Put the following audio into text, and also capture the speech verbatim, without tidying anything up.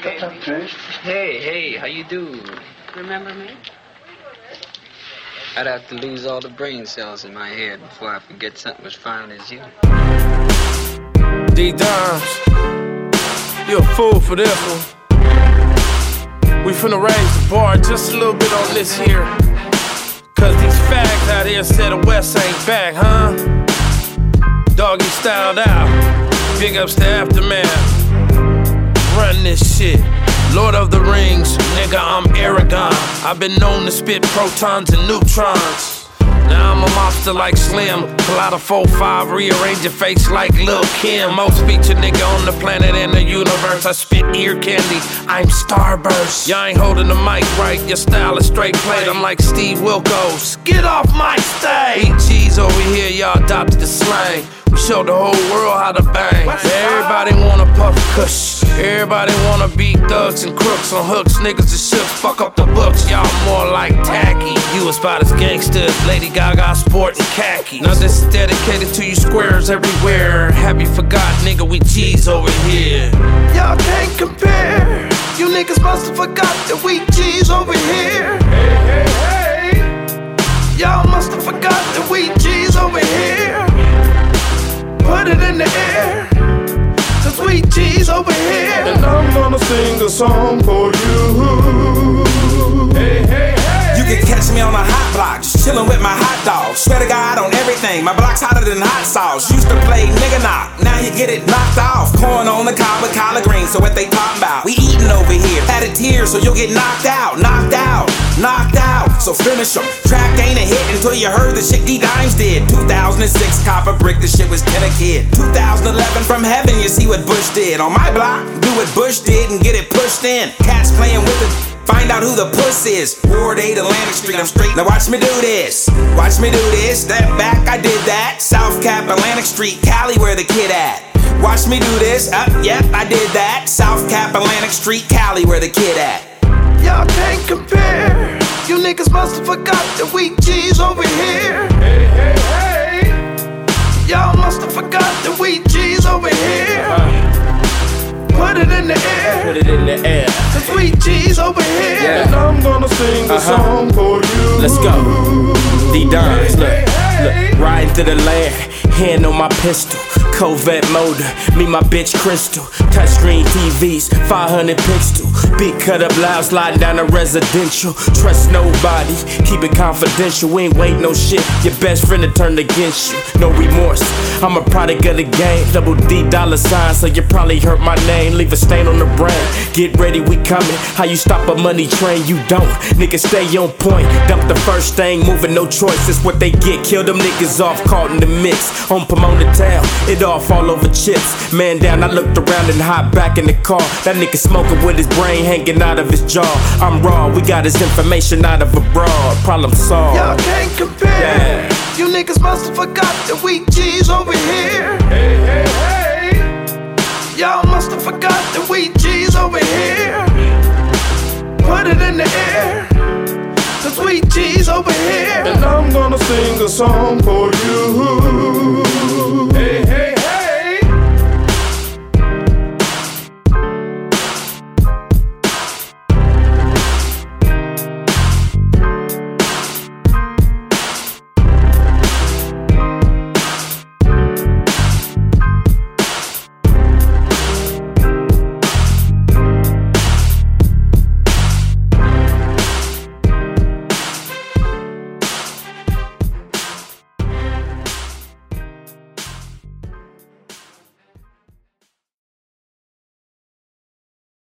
baby. Hey, hey, how you do? Remember me? I'd have to lose all the brain cells in my head before I forget something as fine as you. D-Dimes, you a fool for this one. We finna raise the bar just a little bit on this here. Cause these fags out here said the West ain't back, huh? Doggy styled out, big ups to Aftermath. Run this shit. Lord of the Rings, nigga, I'm Aragon. I've been known to spit protons and neutrons. Now I'm a mobster like Slim. Pull out a four five, rearrange your face like Lil' Kim. Most featured nigga on the planet and the universe. I spit ear candy, I'm Starburst. Y'all ain't holding the mic right, your style is straight played. I'm like Steve Wilkos, get off my stage. E G's over here, y'all adopted the slang. We showed the whole world how to bang. Everybody wanna puff kush. Everybody wanna be thugs and crooks on hooks. Niggas is shook, fuck up the books. Y'all more like tacky. You as about as gangsters, Lady Gaga sporting khaki. Now this is dedicated to you squares everywhere. Have you forgot, nigga, we G's over here. Y'all can't compare. You niggas must have forgot that we G's over here. Hey, hey, hey. Y'all must have forgot that we G's over here. Put it in the air, cause we G's over here. And I'm gonna sing a song for you. Hey, hey, hey. You can catch me on a hot block, just chillin' with my hot dog. Swear to God on everything, my block's hotter than hot sauce. Used to play nigga knock, now you get it knocked off. Corn on the cob with collard greens, so what they talking about? We eatin' over here, had it here, so you'll get knocked out, knocked out, knocked out. So finish 'em. Track ain't a hit until you heard the shit D-Dimes did. two thousand six Copper Brick, the shit was ten a kid. two thousand eleven from heaven, you see what Bush did. On my block, do what Bush did and get it pushed in. Cats playing with it. Find out who the puss is. Ward eight Atlantic Street, I'm straight. Now watch me do this. Watch me do this. Step back, I did that. South Cap, Atlantic Street, Cali, where the kid at. Watch me do this. Up, yep, I did that. South Cap, Atlantic Street, Cali, where the kid at. Y'all can't compare. You niggas must have forgot that we G's over here. Hey, hey, hey. Y'all must have forgot that we G's over here. Put it in the air. Put it in the air. Cause we G's over here. Yeah. And I'm gonna sing a uh-huh. song for you. Let's go. D-Dimes, look, look, riding through the land, hand on my pistol. Corvette motor, me my bitch Crystal. Touchscreen T Vs, five hundred pixel. Big cut up loud, sliding down a residential. Trust nobody, keep it confidential. We ain't wait no shit, your best friend to turn against you. No remorse, I'm a product of the game. Double D dollar sign, so you probably heard my name. Leave a stain on the brain, get ready, we coming. How you stop a money train, you don't. Niggas stay on point, dump the first thing, moving no choice. It's what they get, kill them niggas off, caught in the mix. On Pomona Town, it off all over chips. Man down, I looked around and hopped back in the car. That nigga smoking with his brain hanging out of his jaw. I'm raw, we got his information out of abroad. Problem solved. Y'all can't compare. Yeah. You niggas must have forgot that we G's over here. Hey, hey, hey. Y'all must have forgot that we G's over here. Put it in the air. Cause we G's over here. And I'm gonna sing a song for you.